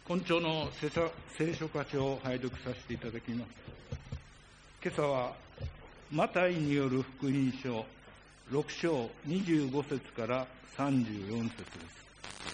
今朝の聖書箇所を拝読させていただきます。今朝はマタイによる福音書6章25節から34節です。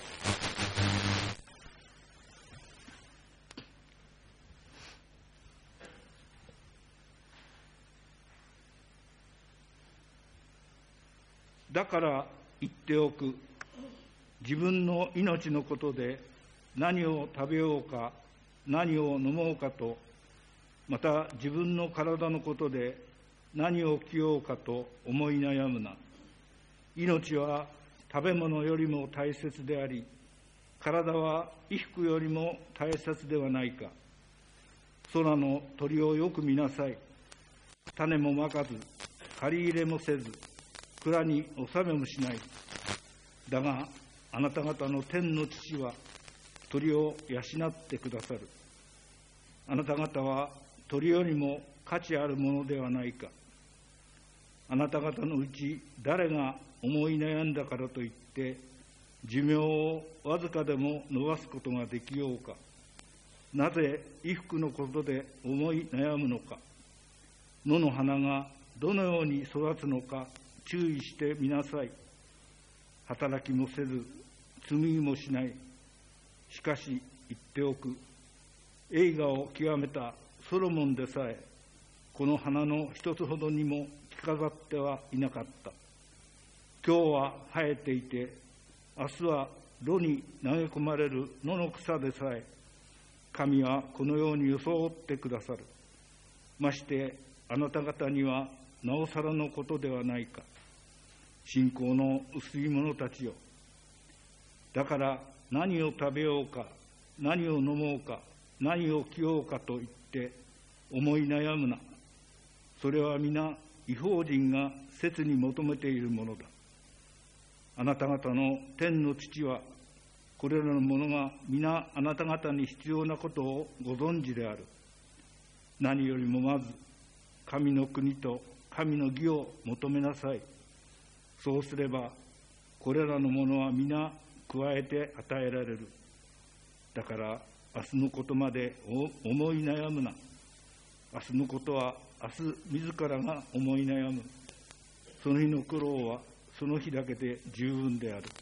だから言っておく。自分の命のことで何を食べようか、何を飲もうかと、また自分の体のことで何を着ようかと思い悩むな。命は食べ物よりも大切であり、体は衣服よりも大切ではないか。空の鳥をよく見なさい。種もまかず、借り入れもせず、蔵に納めもしない。だが、あなた方の天の父は鳥を養ってくださる。あなた方は鳥よりも価値あるものではないか。あなた方のうち誰が思い悩んだからといって寿命をわずかでも伸ばすことができようか。なぜ衣服のことで思い悩むのか。野の花がどのように育つのか注意してみなさい。働きもせず紡ぎもしない。しかし言っておく。栄華を極めたソロモンでさえこの花の一つほどにも着飾ってはいなかった。今日は生えていて明日は炉に投げ込まれる野の草でさえ神はこのように装ってくださる。ましてあなた方にはなおさらのことではないか。信仰の薄い者たちよ。だから何を食べようか、何を飲もうか、何を着ようかと言って思い悩むな。それは皆異邦人が切に求めているものだ。あなた方の天の父はこれらのものが皆あなた方に必要なことをご存知である。何よりもまず神の国と神の義を求めなさい。そうすればこれらのものは皆加えて与えられる。だから明日のことまで思い悩むな。明日のことは明日自らが思い悩む。その日の苦労はその日だけで十分である。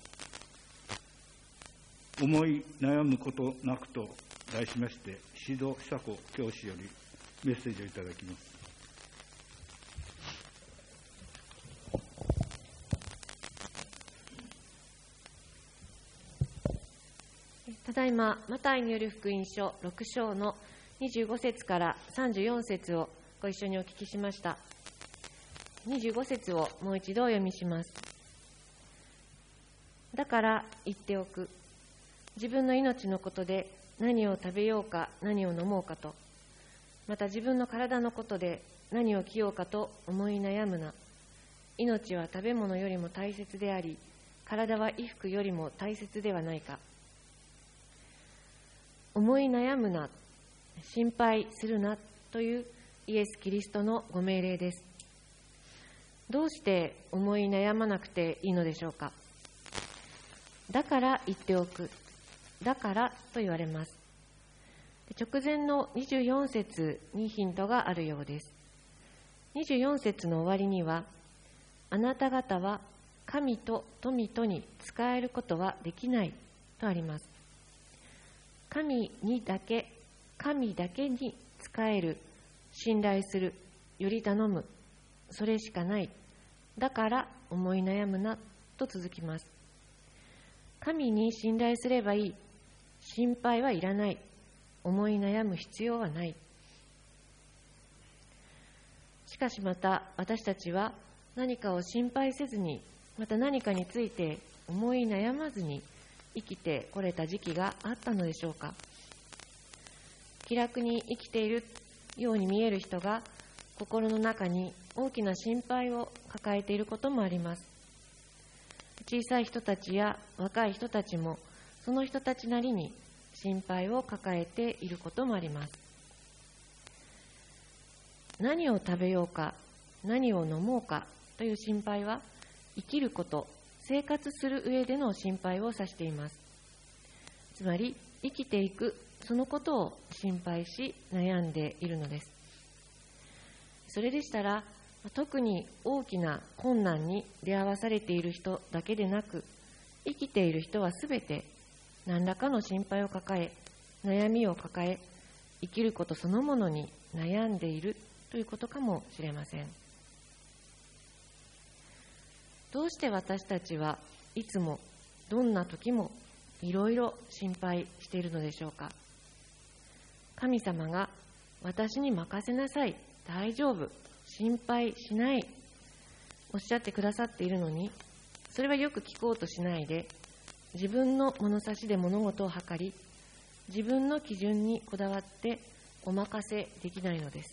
思い悩むことなくと題しまして、宍戸久子教師よりメッセージをいただきます。 ただいまマタイによる福音書6章の25節から34節をご一緒にお聞きしました。25節をもう一度お読みします。だから言っておく。自分の命のことで何を食べようか何を飲もうかと、また自分の体のことで何を着ようかと思い悩むな。命は食べ物よりも大切であり、体は衣服よりも大切ではないか。思い悩むな、心配するなというイエス・キリストのご命令です。どうして思い悩まなくていいのでしょうか。だから言っておく。だからと言われます。直前の24節にヒントがあるようです。24節の終わりには、あなた方は神と富とに仕えることはできないとあります。神だけに仕える、信頼する、より頼む、それしかない。だから思い悩むなと続きます。神に信頼すればいい。心配はいらない。思い悩む必要はない。しかしまた私たちは何かを心配せずに、また何かについて思い悩まずに生きてこれた時期があったのでしょうか。気楽に生きているように見える人が心の中に大きな心配を抱えていることもあります。小さい人たちや若い人たちもその人たちなりに心配を抱えていることもあります。何を食べようか、何を飲もうかという心配は生きること、生活する上での心配を指しています。つまり生きていくそのことを心配し悩んでいるのです。それでしたら、特に大きな困難に出会わされている人だけでなく、生きている人はすべて何らかの心配を抱え、悩みを抱え、生きることそのものに悩んでいるということかもしれません。どうして私たちはいつもどんな時もいろいろ心配しているのでしょうか。神様が私に任せなさい、大丈夫、心配しないおっしゃってくださっているのに、それはよく聞こうとしないで、自分の物差しで物事を測り、自分の基準にこだわってお任せできないのです。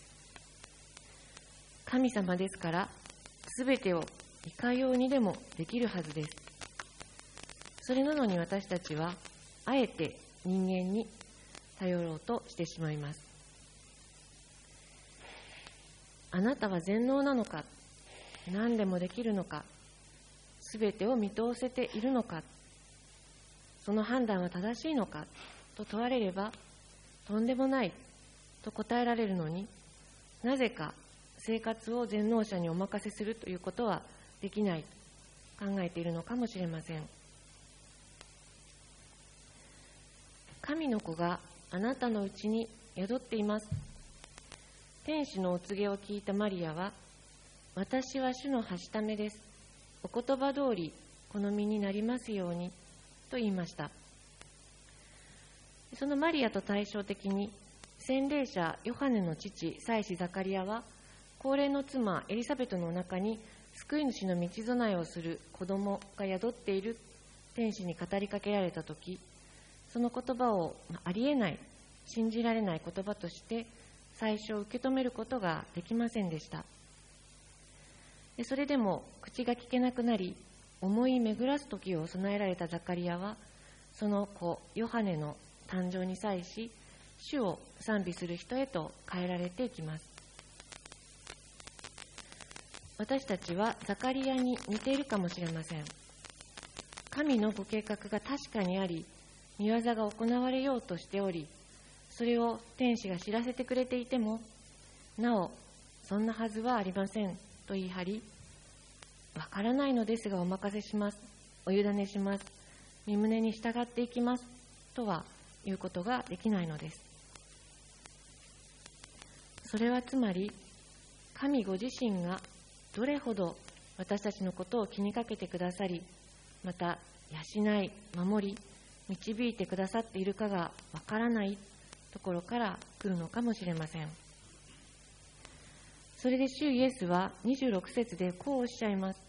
神様ですから、すべてをいかようにでもできるはずです。それなのに私たちはあえて人間に頼ろうとしてしまいます。あなたは全能なのか、何でもできるのか、すべてを見通せているのか、その判断は正しいのかと問われれば、とんでもないと答えられるのに、なぜか生活を全能者にお任せするということはできないと考えているのかもしれません。神の子があなたのうちに宿っています。天使のお告げを聞いたマリアは、私は主のはしためです。お言葉通り好みになりますようにと言いました。そのマリアと対照的に、洗礼者ヨハネの父、祭司ザカリアは、高齢の妻エリザベトの中に救い主の道備えをする子供が宿っている天使に語りかけられたとき、その言葉をありえない、信じられない言葉として最初受け止めることができませんでした。それでも口が聞けなくなり、思い巡らす時を備えられたザカリアは、その子ヨハネの誕生に際し、主を賛美する人へと変えられていきます。私たちはザカリアに似ているかもしれません。神のご計画が確かにあり、御業が行われようとしており、それを天使が知らせてくれていても、なおそんなはずはありませんと言い張り、わからないのですがお任せします、お委ねします、御胸に従っていきますとは言うことができないのです。それはつまり、神ご自身がどれほど私たちのことを気にかけてくださり、また養い、守り、導いてくださっているかがわからないところから来るのかもしれません。それで主イエスは26節でこうおっしゃいます。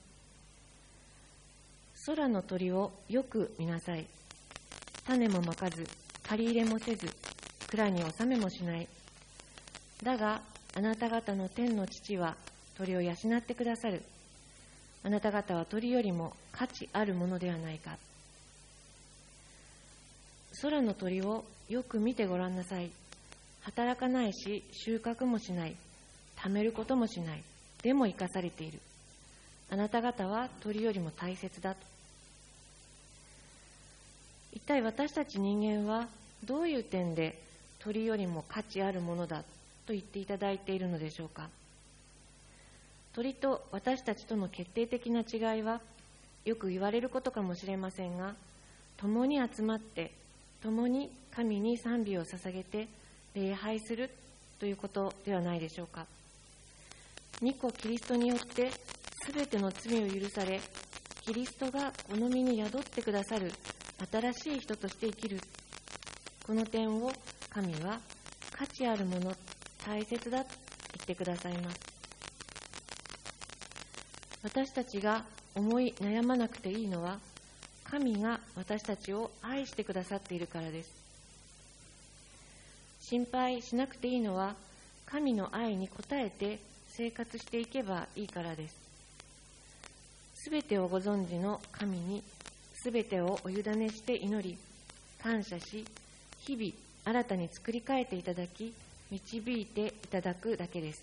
空の鳥をよく見なさい。種もまかず、借り入れもせず、蔵に収めもしない。だがあなた方の天の父は鳥を養ってくださる。あなた方は鳥よりも価値あるものではないか。空の鳥をよく見てごらんなさい。働かないし収穫もしない。貯めることもしない。でも生かされている。あなた方は鳥よりも大切だと。一体私たち人間はどういう点で鳥よりも価値あるものだと言っていただいているのでしょうか。鳥と私たちとの決定的な違いはよく言われることかもしれませんが、共に集まって共に神に賛美を捧げて礼拝するということではないでしょうか。御子キリストによってすべての罪を許され、キリストが好みに宿ってくださる新しい人として生きる、この点を神は価値あるもの、大切だと言ってくださいます。私たちが思い悩まなくていいのは、神が私たちを愛してくださっているからです。心配しなくていいのは、神の愛に応えて生活していけばいいからです。すべてをご存知の神にすべてをお委ねして祈り、感謝し、日々新たに作り変えていただき、導いていただくだけです。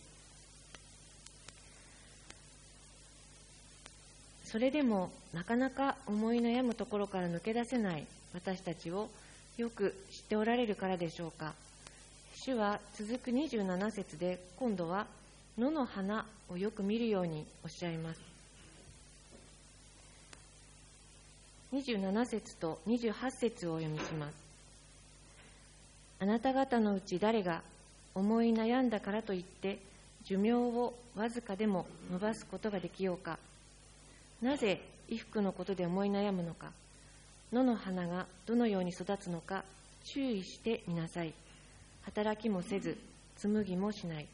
それでもなかなか思い悩むところから抜け出せない私たちをよく知っておられるからでしょうか。主は続く27節で今度は野の花をよく見るようにおっしゃいます。27節と28節をお読みします。あなた方のうち誰が思い悩んだからといって寿命をわずかでも伸ばすことができようか。なぜ衣服のことで思い悩むのか。野の花がどのように育つのか注意してみなさい。働きもせず紡ぎもしない。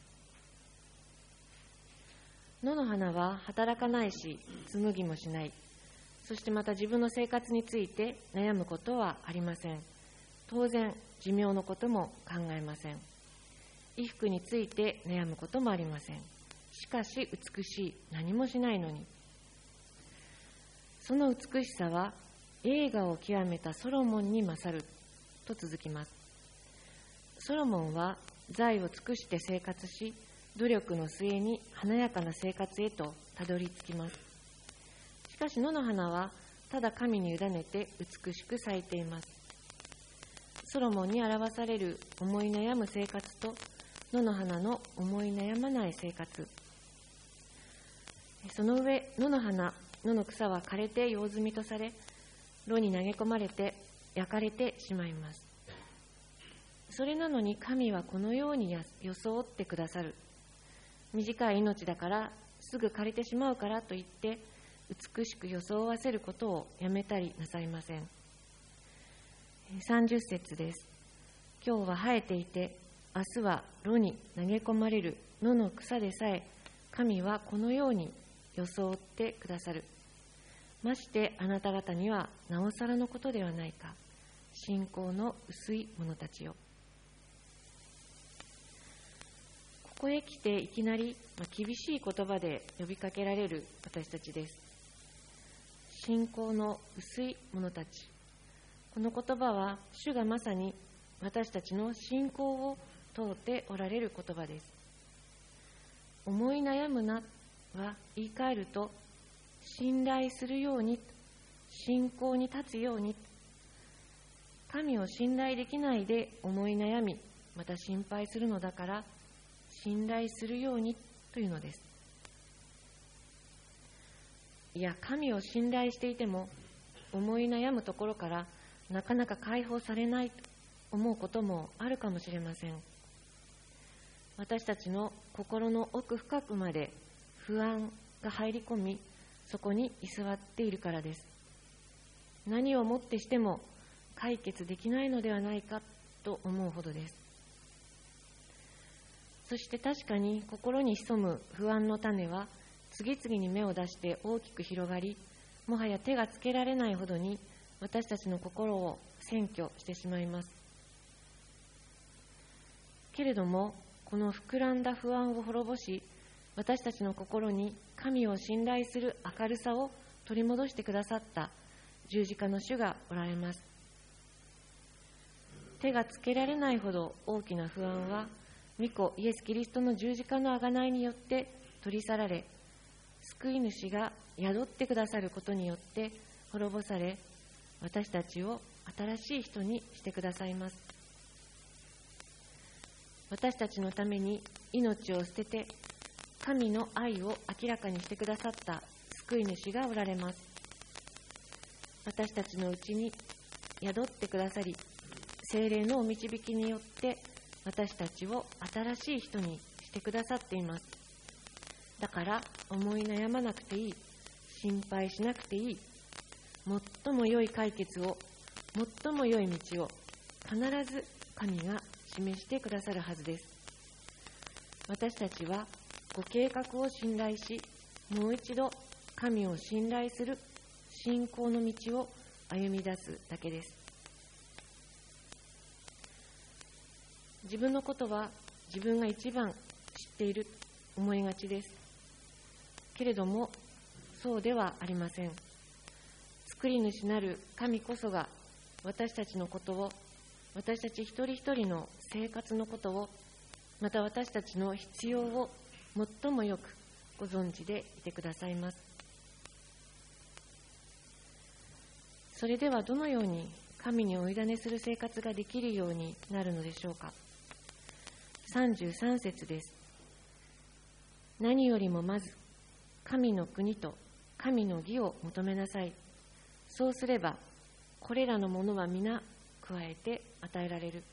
野の花は働かないし紡ぎもしない。そしてまた自分の生活について悩むことはありません。当然寿命のことも考えません。衣服について悩むこともありません。しかし美しい、何もしないのに。その美しさは栄華を極めたソロモンに勝ると続きます。ソロモンは財を尽くして生活し、努力の末に華やかな生活へとたどり着きます。しかし野の花はただ神に委ねて美しく咲いています。ソロモンに表される思い悩む生活と野の花の思い悩まない生活。その上、野の花、野の草は枯れて用済みとされ、炉に投げ込まれて焼かれてしまいます。それなのに神はこのように装ってくださる。短い命だからすぐ枯れてしまうからといって美しく装わせることをやめたりなさいません。30節です。今日は生えていて明日は炉に投げ込まれる野の草でさえ神はこのように装ってくださる。ましてあなた方にはなおさらのことではないか。信仰の薄い者たちよ。ここへ来ていきなり厳しい言葉で呼びかけられる私たちです。信仰の薄い者たち。この言葉は主がまさに私たちの信仰を問うておられる言葉です。思い悩むなは言い換えると信頼するように、信仰に立つように。神を信頼できないで思い悩み、また心配するのだから信頼するようにというのです。いや、神を信頼していても思い悩むところからなかなか解放されないと思うこともあるかもしれません。私たちの心の奥深くまで不安が入り込み、そこに居座っているからです。何をもってしても解決できないのではないかと思うほどです。そして確かに心に潜む不安の種は次々に芽を出して大きく広がり、もはや手がつけられないほどに私たちの心を占拠してしまいます。けれどもこの膨らんだ不安を滅ぼし、私たちの心に神を信頼する明るさを取り戻してくださった十字架の主がおられます。手がつけられないほど大きな不安は御子イエス・キリストの十字架の贖いによって取り去られ、救い主が宿ってくださることによって滅ぼされ、私たちを新しい人にしてくださいます。私たちのために命を捨てて神の愛を明らかにしてくださった救い主がおられます。私たちのうちに宿ってくださり、聖霊のお導きによって私たちを新しい人にしてくださっています。だから思い悩まなくていい、心配しなくていい、最も良い解決を、最も良い道を必ず神が示してくださるはずです。私たちはご計画を信頼し、もう一度神を信頼する信仰の道を歩み出すだけです。自分のことは自分が一番知っていると思いがちです。けれどもそうではありません。作り主なる神こそが私たちのことを、私たち一人一人の生活のことを、また私たちの必要を最もよくご存知でいてくださいます。それではどのように神にお委ねする生活ができるようになるのでしょうか。33節です。何よりもまず神の国と神の義を求めなさい。そうすればこれらのものは皆加えて与えられる。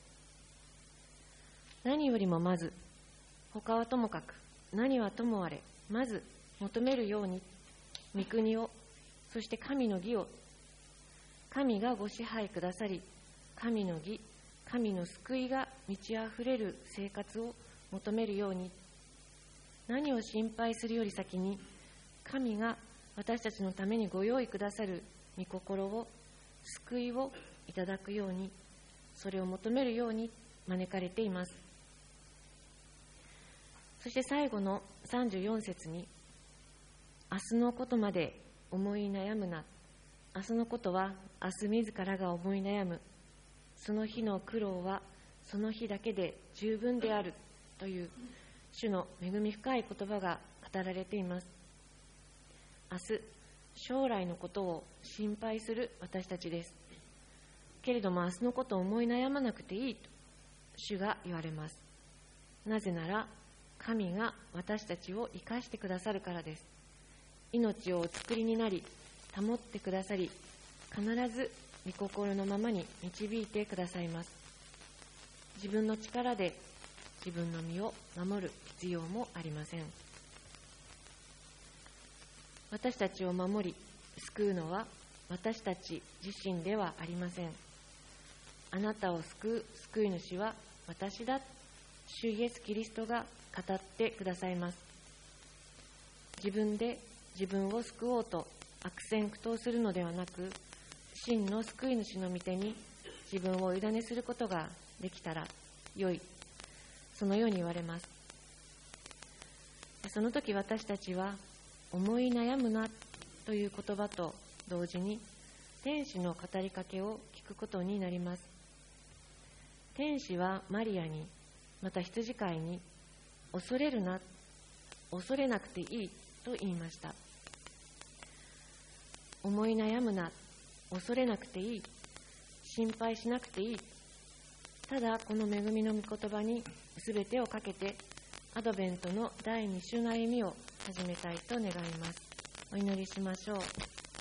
何よりもまず、他はともかく何はともあれ、まず求めるように御国を、そして神の義を、神がご支配くださり、神の義、神の救いが満ち溢れる生活を求めるように、何を心配するより先に神が私たちのためにご用意くださる御心を、救いをいただくように、それを求めるように招かれています。そして最後の34節に、明日のことまで思い悩むな。明日のことは明日自らが思い悩む。その日の苦労はその日だけで十分であるという主の恵み深い言葉が語られています。明日、将来のことを心配する私たちです。けれども明日のことを思い悩まなくていいと主が言われます。なぜなら神が私たちを生かしてくださるからです。命をお作りになり保ってくださり、必ず御心のままに導いてくださいます。自分の力で自分の身を守る必要もありません。私たちを守り救うのは私たち自身ではありません。あなたを救う救い主は私だ、主イエスキリストが語ってくださいます。自分で自分を救おうと悪戦苦闘するのではなく、真の救い主の御手に自分をお委ねすることができたら良い、そのように言われます。その時私たちは思い悩むなという言葉と同時に天使の語りかけを聞くことになります。天使はマリアに、また羊飼いに、恐れるな、恐れなくていいと言いました。思い悩むな、恐れなくていい、心配しなくていい、ただこの恵みの御言葉に全てをかけてアドベントの第2週の歩みを始めたいと願います。お祈りしましょう。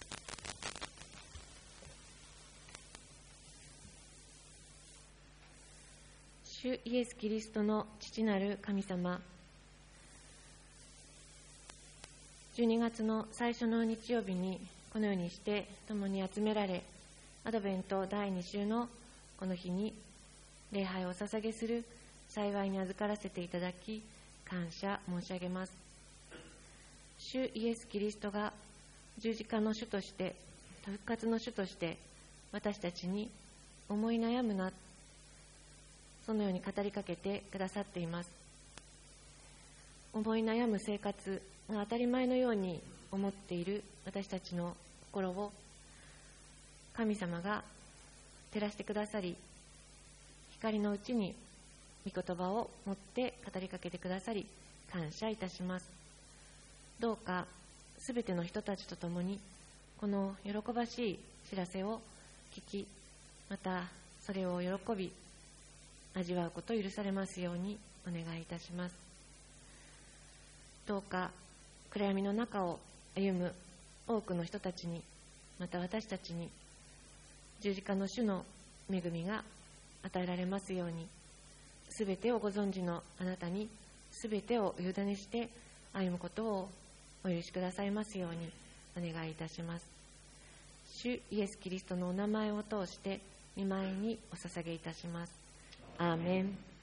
主イエス・キリストの父なる神様、12月の最初の日曜日にこのようにして共に集められ、アドベント第2週のこの日に礼拝をお捧げする幸いに預からせていただき、感謝申し上げます。主イエス・キリストが十字架の主として復活の主として私たちに思い悩むな、そのように語りかけてくださっています。思い悩む生活が当たり前のように思っている私たちの心を神様が照らしてくださり、光のうちに御言葉を持って語りかけてくださり、感謝いたします。どうかすべての人たちと共にこの喜ばしい知らせを聞き、またそれを喜び味わうことを許されますようにお願いいたします。どうか暗闇の中を歩む多くの人たちに、また私たちに十字架の主の恵みが与えられますように、すべてをご存知のあなたにすべてをお委ねして歩むことをお許しくださいますようにお願いいたします。主イエス・キリストのお名前を通して御前にお捧げいたします。アーメン。